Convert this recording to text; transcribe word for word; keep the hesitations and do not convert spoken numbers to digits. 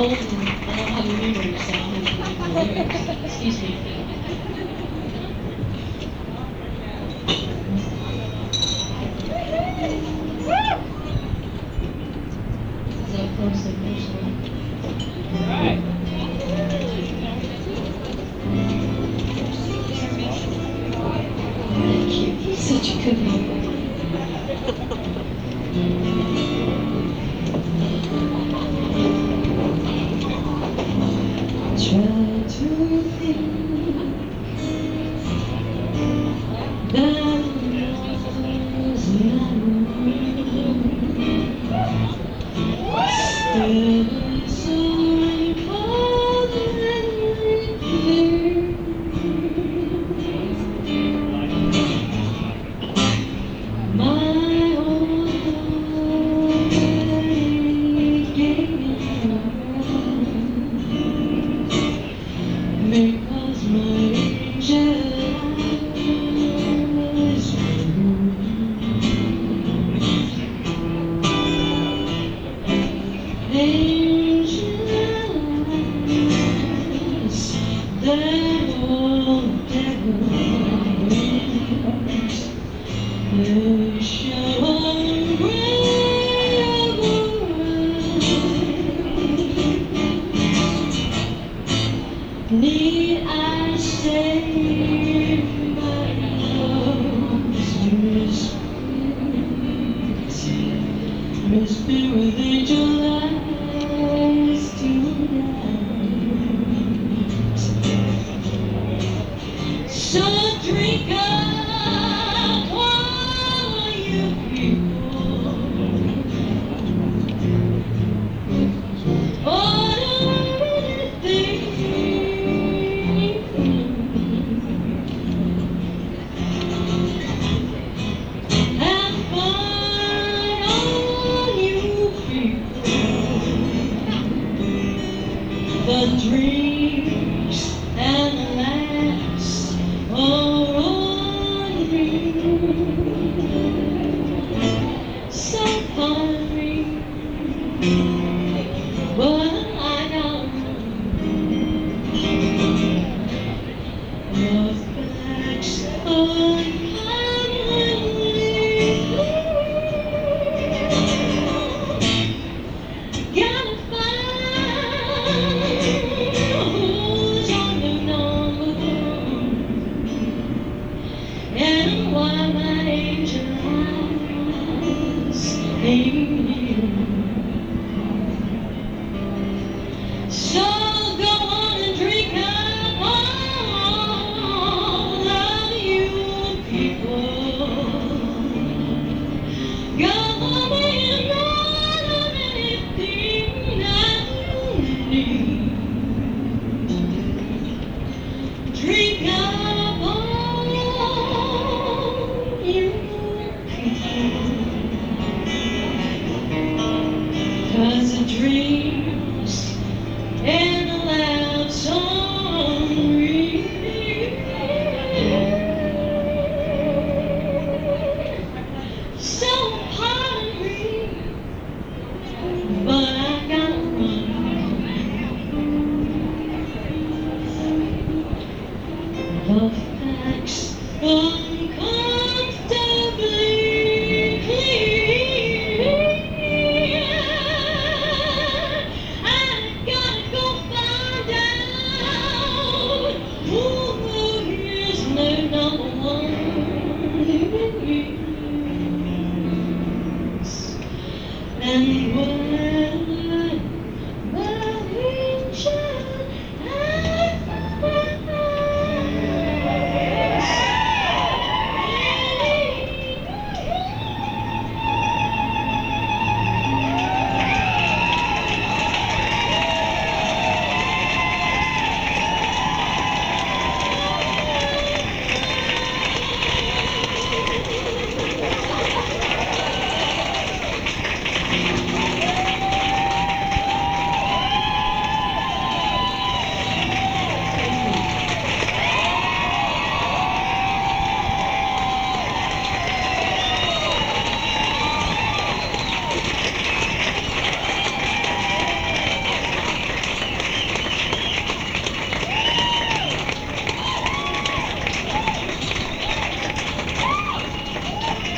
old and I don't have a memory, so I'm going to remember the lyrics. Excuse me. This is up close and personal. Right. Thank you. He's such a good man. Try to think that was not still so important. My own because my angel eyes angel eyes that won't they show great need I say my love's must be with angel eyes tonight. So drink up all you people. Oh, don't think have fun, all you people. The dreams and the laughs are on me. So hungry, but I know love backs unkindly. Gotta find who's on the number and why my angel eyes ain't here. So go on and drink up all of you people. Go on and run on anything that you need. Drink up all you people. 'Cause the dreams and the laughs on me. So hungry, but I gotta run. Love packs uncomfortably clear. I gotta go find out who is the number one. And what